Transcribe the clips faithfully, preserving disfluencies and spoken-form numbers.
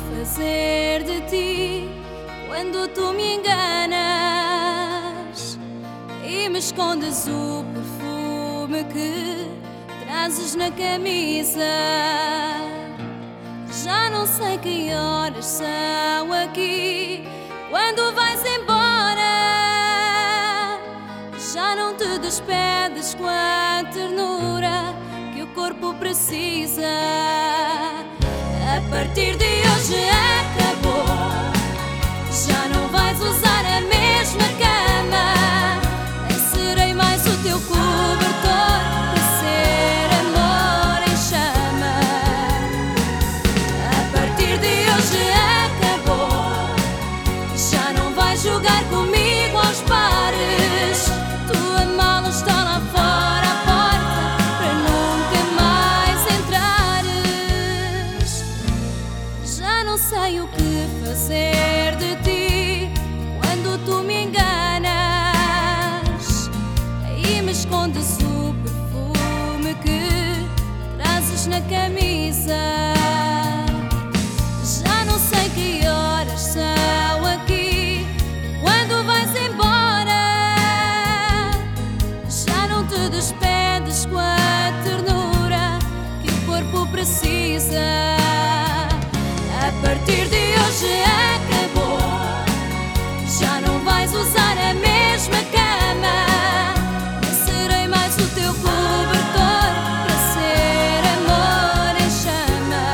fazer de ti quando tu me enganas e me escondes o perfume que trazes na camisa. Já não sei que horas são aqui quando vais embora. Já não te despedes com a ternura que o corpo precisa. A partir de hoje acabou. Já não vais usar a mesma cama, nem serei mais o teu cobertor para ser amor em chama. A partir de hoje acabou. Já não vais jogar comigo aos pares. Tua mala está lá fora à porta para nunca mais entrares. Já não sei o que fazer de ti quando tu me enganas e me escondes o perfume que trazes na camisa. Já não sei que horas são aqui quando vais embora. Já não te despedes com a ternura que o corpo precisa. A partir de hoje acabou. Já não vais usar a mesma cama, nem serei mais o teu cobertor para ser amor em chama.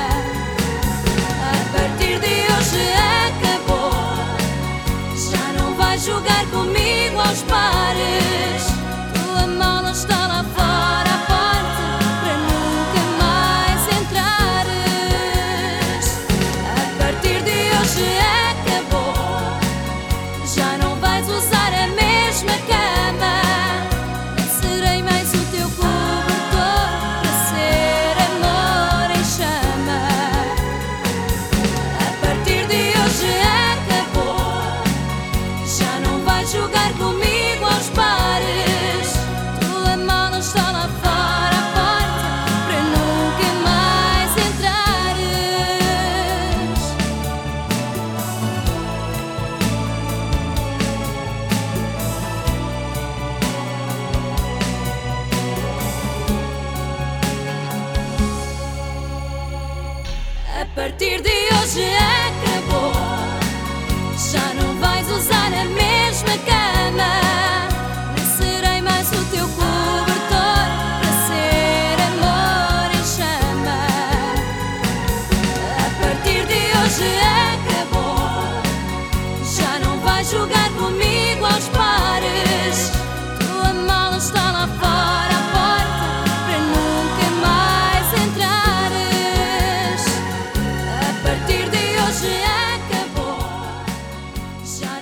A partir de hoje acabou. Já não vais jogar comigo aos pares. Tua mala está lá fora à porta para nunca mais entrares. A partir de hoje acabou. Já não vais usar a mesma cama, nem serei mais o teu cobertor para ser amor em chama. A partir de hoje acabou. Já não vais jogar comigo aos pares. Tua mala está lá fora à porta para nunca mais entrares. A partir de hoje acabou. Já não vais usar a mesma cama, nem serei mais o teu cobertor para ser amor em chama. A partir de hoje acabou. Já não vais jogar comigo aos pares. Tua mala está lá fora à porta para nunca mais entrares. A partir de hoje acabou. Já